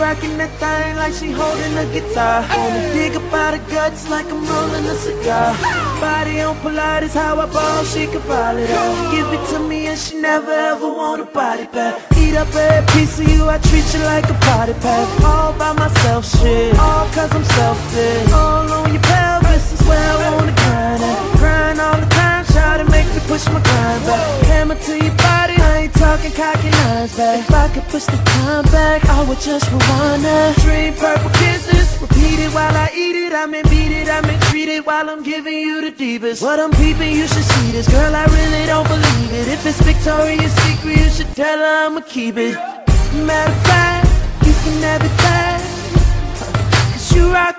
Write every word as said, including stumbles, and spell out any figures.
rocking that thing like she holding a guitar. Wanna dig up out her guts like I'm rolling a cigar. Body on Pilates, how I ball, she can follow that. Give it to me and she never ever want a body back. Eat up every piece of you, I treat you like a party pack. All by myself, shit, all cause I'm selfish. All on your pelvis is where I wanna grind at. Grind all the time, try to make me push my grind back. Hammer to your body, I ain't talking cocky lines back. If I could push the time back, I would just rewind that. Dream purple kisses, repeat it while I eat it. I mean beat it, I mean treat it while I'm giving you the deepest. What I'm peeping, you should see this. Girl, I really don't believe it. If it's Victoria's Secret, you should tell her I'ma keep it. Matter of fact, you can have it back, cause you rock